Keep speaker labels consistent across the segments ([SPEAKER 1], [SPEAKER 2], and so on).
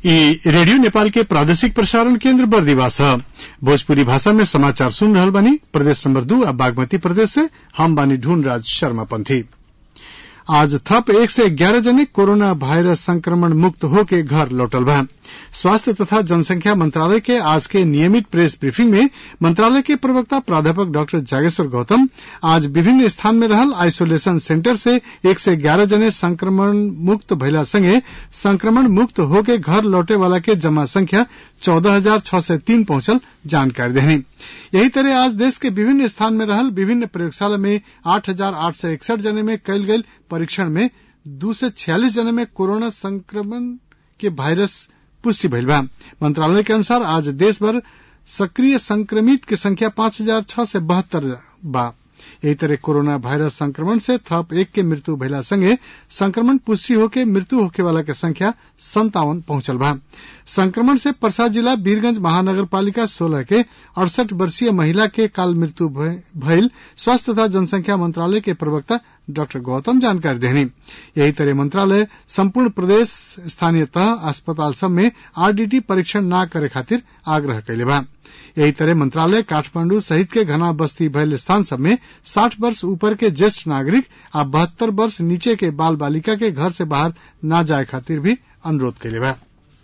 [SPEAKER 1] Radio Nepal के प्रादेशिक प्रसारण केन्द्र बर्दिवा छ। भोजपुरी भाषा में समाचार सुन रहल बानी। प्रदेश नंबर 2 अब बागमती प्रदेश से हम बानी ढूंढराज शर्मा पंथी। आज थप 111 जने कोरोना वायरस संक्रमण मुक्त होके घर लौटल बा। स्वास्थ्य तथा जनसंख्या मंत्रालय के आज के नियमित प्रेस ब्रीफिंग में मंत्रालय के प्रवक्ता प्राध्यापक डॉक्टर जागेश्वर गौतम आज विभिन्न स्थान में रहल आइसोलेशन सेंटर से 111 जने संक्रमण मुक्त भइला संगे संक्रमण मुक्त होके घर लौटे वाला के जमा संख्या 14,603 पहुंचल जानकारी देनी। यही तरह आज देश के विभिन्न स्थान में रहल विभिन्न प्रयोगशाला में 8,861 जने में कयल गयल परीक्षण में 246 जने में कोरोना संक्रमण के वायरस पुष्टि भइल बा। मंत्रालय के अनुसार आज देश भर सक्रिय संक्रमित की संख्या 5,672 बा। यही तरह कोरोना वायरस संक्रमण से थप 1 के मृत्यु भइला संगे संक्रमण पुष्टि होके मृत्यु होके वाला के संख्या 57 पहुंचल बा। संक्रमण से पर्सा जिला वीरगंज महानगर पालिका 16 के 68 वर्षीय महिला के काल मृत्यु भइल स्वास्थ्य तथा जनसंख्या मंत्रालय के प्रवक्ता डॉक्टर गौतम जानकारी देनी। यही तरह मंत्रालय संपूर्ण प्रदेश स्थानीय तह अस्पताल सब में आरडीटी परीक्षण न करे खातिर आग्रह कैले बा। यही तरह मंत्रालय काठमांडू सहित के घना बस्ती भइल स्थान सब में 60 वर्ष ऊपर के ज्येष्ठ नागरिक आ 72 वर्ष नीचे के बाल बालिका के घर से बाहर न जाए खातिर भी अनुरोध कैले बा।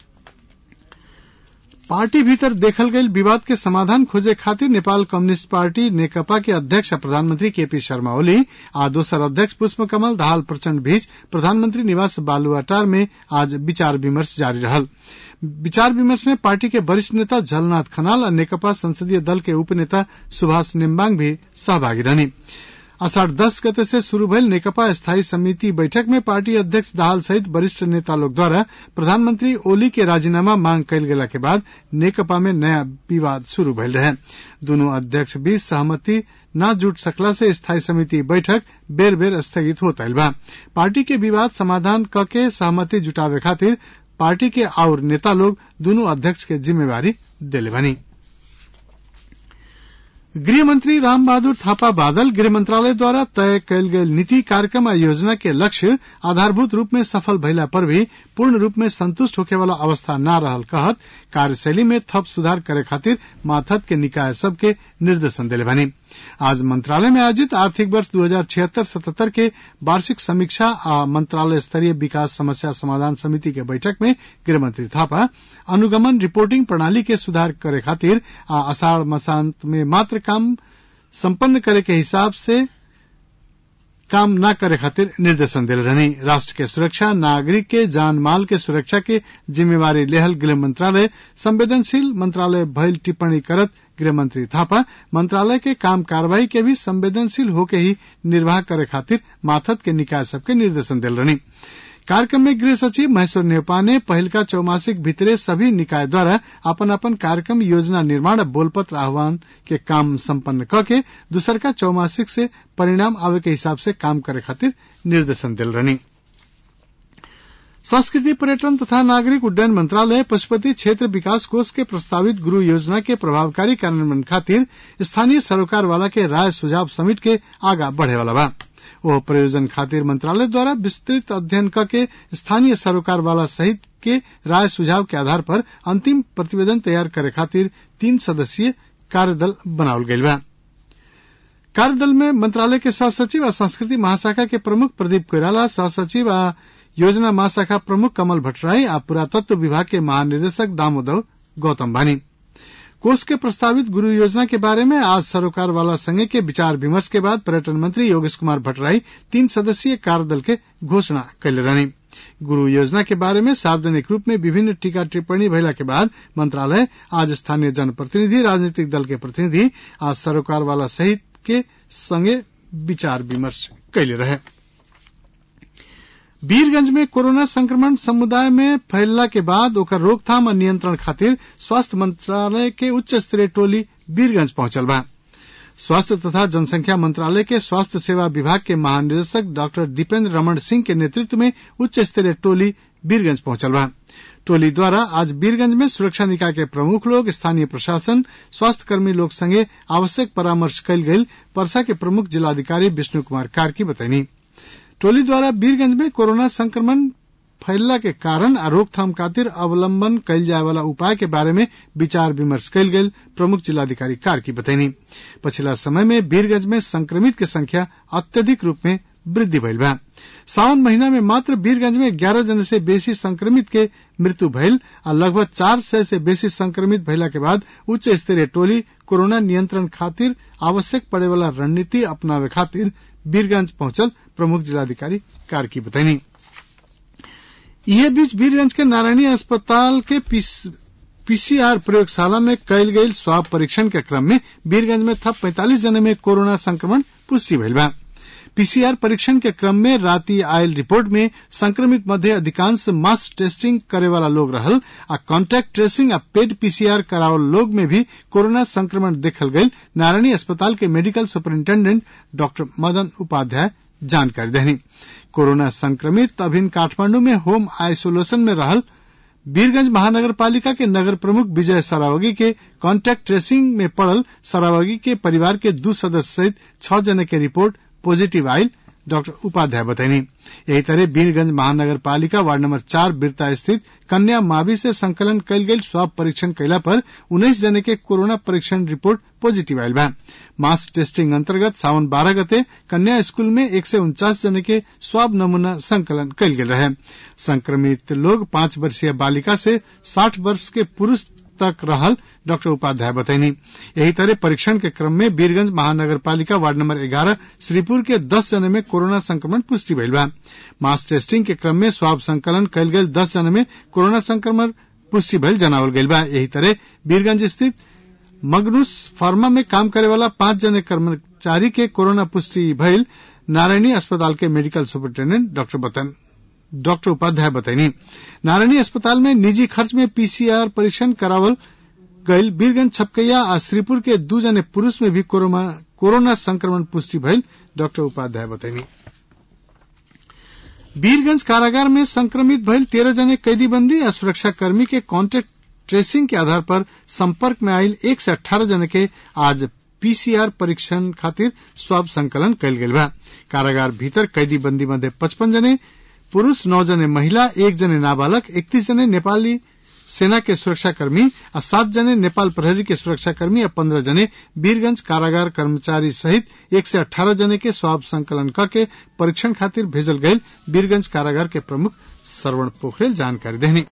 [SPEAKER 1] पार्टी भीतर देखल गईल विवाद के समाधान खोजे खातिर नेपाल कम्युनिस्ट पार्टी नेकपा के अध्यक्ष प्रधानमंत्री केपी शर्मा ओली आ दोसर अध्यक्ष पुष्पकमल दाहाल प्रचण्ड बीच प्रधानमंत्री निवास बालुवाटार में आज विचार विमर्श जारी रहल। विचार विमर्श में पार्टी के वरिष्ठ नेता झलनाथ खनाल और नेकपा संसदीय दल के उपनेता सुभाष नेम्बाङ भी सहभागी रहनी। आषाढ़ 10 गते से शुरू भइल नेकपा स्थायी समिति बैठक में पार्टी अध्यक्ष दाहाल सहित वरिष्ठ नेता लोग द्वारा प्रधानमंत्री ओली के राजीनामा मांग कयल गेला के बाद नेकपा में नया विवाद शुरू भइल रहे। दोनों अध्यक्ष बीच सहमति न जुट सकला से स्थायी समिति बैठक बेर बेर स्थगित होत आइल बा। पार्टी के विवाद समाधान कके सहमति जुटावे खातिर पार्टी के और नेता लोग दोनों अध्यक्ष के जिम्मेवारी देले बानी। गृह मंत्री राम बहादुर थापा बादल गृह मंत्रालय द्वारा तय कयल गेल नीति कार्यक्रम आ योजना के लक्ष्य आधारभूत रूप में सफल भइला पर भी पूर्ण रूप में संतुष्ट होखे वाला अवस्था न रहल कहत कार्यशैली में थप सुधार करे खातिर माथत के निकाय सबके निर्देशन देले बानी। आज मंत्रालय में आयोजित आर्थिक वर्ष 2076-77 के वार्षिक समीक्षा आ मंत्रालय स्तरीय विकास समस्या समाधान समिति के बैठक में गृहमंत्री थापा अनुगमन रिपोर्टिंग प्रणाली के सुधार करे खातिर आ आषाढ़ मसांत में मात्र काम संपन्न करे के हिसाब से काम न करे खातिर निर्देशन दिल रहनी। राष्ट्र के सुरक्षा नागरिक के जान माल के सुरक्षा के जिम्मेवारी लेहल गृह मंत्रालय संवेदनशील मंत्रालय भइल टिप्पणी करत गृह मंत्री थापा मंत्रालय के काम कार्रवाई के भी संवेदनशील होके ही निर्वाह करे खातिर माथत के निकाय सबके निर्देशन दिल रहनी। कार्यक्रम में गृह सचिव महेश्वर नेपा ने पहिलका चौमासिक भीतरे सभी निकाय द्वारा अपन अपन कार्यक्रम योजना निर्माण बोलपत्र आह्वान के काम संपन्न करके दूसरका चौमासिक से परिणाम आवे के हिसाब से काम करे खातिर निर्देशन दिल रहनी। संस्कृति पर्यटन तथा नागरिक उड्डयन मंत्रालय पशुपति क्षेत्र विकास कोष के प्रस्तावित गुरु योजना के प्रभावकारी कार्यान्वयन खातिर स्थानीय सरोकार वाला के राय सुझाव समेट के आगा बढ़े वाला बा। वो प्रयोजन खातिर मंत्रालय द्वारा विस्तृत अध्ययन करके स्थानीय सरोकार वाला सहित के राय सुझाव के आधार पर अंतिम प्रतिवेदन तैयार करे खातिर 3 सदस्यीय कार्यदल बनावल गईल बा। कार्यदल में मंत्रालय के सह सचिव और संस्कृति महाशाखा के प्रमुख प्रदीप कोइराला, सह सचिव और योजना महाशाखा प्रमुख कमल भट्टराई और पुरातत्व विभाग के महानिदेशक दामोदर गौतम बानी। कोष के प्रस्तावित गुरु योजना के बारे में आज सरोकार वाला संघ के विचार विमर्श के बाद पर्यटन मंत्री योगेश कुमार भट्टराई 3 सदस्यीय कार्यदल के घोषणा कैले रहनी। गुरु योजना के बारे में सार्वजनिक रूप में विभिन्न टीका टिप्पणी भइला के बाद मंत्रालय आज स्थानीय जनप्रतिनिधि राजनीतिक दल के प्रतिनिधि आज सरोकार वाला सहित के संगे विचार विमर्श कैले रहे। वीरगंज में कोरोना संक्रमण समुदाय में फैलला के बाद ओकर रोकथाम और नियंत्रण खातिर स्वास्थ्य मंत्रालय के उच्च स्तरीय टोली वीरगंज पहुंचल बा। स्वास्थ्य तथा जनसंख्या मंत्रालय के स्वास्थ्य सेवा विभाग के महानिदेशक डॉक्टर दीपेंद्र रमण सिंह के नेतृत्व में उच्च स्तरीय टोली वीरगंज पहुंचल बा। टोली द्वारा आज वीरगंज में सुरक्षा निकाय के प्रमुख लोग, स्थानीय प्रशासन, स्वास्थ्य कर्मी लोग संगे आवश्यक परामर्श कयल गेल पर्सा के प्रमुख जिलाधिकारी विष्णु कुमार कार्की बतैनी। टोली द्वारा वीरगंज में कोरोना संक्रमण फैलला के कारण आ रोकथाम खातिर अवलंबन कैल जाए वाला उपाय के बारे में विचार विमर्श कैल गेल प्रमुख जिलाधिकारी कार्की बतैनी। पछिला समय में वीरगंज में संक्रमित के संख्या अत्यधिक रूप में वृद्धि भइल बा। सावन महीना में मात्र वीरगंज में 11 जने से बेसी संक्रमित के मृत्यु भइल आ लगभग 400 से बेसी संक्रमित भइला के बाद उच्च स्तरीय टोली कोरोना नियंत्रण खातिर आवश्यक पड़े वाला रणनीति अपनावे खातिर वीरगंज पहुंचल प्रमुख जिलाधिकारी कार्की बतैनी। इहे बीच वीरगंज के नारायणी अस्पताल के पीसीआर प्रयोगशाला में कैल गई स्वाब परीक्षण के क्रम में वीरगंज में थप 45 जने में कोरोना संक्रमण पुष्टि भइल बा। पीसीआर परीक्षण के क्रम में राती आयल रिपोर्ट में संक्रमित मध्य अधिकांश मास टेस्टिंग करे वाला लोग रहल आ कॉन्टैक्ट ट्रेसिंग आ पेड पीसीआर करावल लोग में भी कोरोना संक्रमण देखल गई। नारायणी अस्पताल के medical superintendent doctor Madan Upadhyay जानकारी देनी। कोरोना संक्रमित अभिन काठमांडू में होम आइसोलेशन में रहल वीरगंज महानगर पालिका के नगर प्रमुख विजय सरावगी के कॉन्टैक्ट ट्रेसिंग में पड़ल सरावगी के परिवार के 2 सदस्य सहित 6 जने के रिपोर्ट पॉजिटिव आयल डॉक्टर उपाध्याय बतैनी। यही तरह वीरगंज महानगर पालिका वार्ड नंबर 4 बिरता स्थित कन्या मावी से संकलन कैल गई स्वाब परीक्षण कैला पर 19 जने के कोरोना परीक्षण रिपोर्ट पॉजिटिव आयल बा। मास टेस्टिंग अंतर्गत सावन 12 गते कन्या स्कूल में 149 जने के स्वाब नमूना संकलन कैल गेल रहे। संक्रमित लोग 5 वर्षीय बालिका से 60 वर्ष के पुरुष तक रहल डॉक्टर उपाध्याय बतैनी। यही तरह परीक्षण के क्रम में वीरगंज महानगर पालिका वार्ड नंबर 11 श्रीपुर के 10 जने में कोरोना संक्रमण पुष्टि भइल बा। मास टेस्टिंग के क्रम में स्वाब संकलन कैल गेल 10 जने में कोरोना संक्रमण पुष्टि भइल जनावल गइल बा। यही तरह वीरगंज स्थित मगनुस फार्मा में काम करे वाला 5 जने कर्मचारी के कोरोना पुष्टि भइल नारायणी अस्पताल के मेडिकल सुपरिंटेंडेंट डॉक्टर उपाध्याय बतैनी। नारायणी अस्पताल में निजी खर्च में पीसीआर परीक्षण करावल गईल वीरगंज छपकैया आ श्रीपुर के 2 जने पुरुष में भी कोरोना संक्रमण पुष्टि भइल डॉक्टर उपाध्याय बतैनी। वीरगंज कारागार में संक्रमित भइल 13 जने कैदीबंदी आ सुरक्षाकर्मी के कॉन्टैक्ट ट्रेसिंग के आधार पर संपर्क में आयल 1 से 18 जने के आज पीसीआर परीक्षण खातिर स्वाब संकलन कैल गेल बा। कारागार भीतर कैदीबंदी मध्ये 55 जने पुरुष, 9 जने महिला, 1 जने नाबालक, 31 जने नेपाली सेना के सुरक्षाकर्मी आ 7 जने नेपाल प्रहरी के सुरक्षाकर्मी आ 15 जने वीरगंज कारागार कर्मचारी सहित 1 से 18 जने के स्वाब संकलन करके परीक्षण खातिर भेजल गये वीरगंज कारागार के प्रमुख श्रवण पोखरेल जानकारी देनी।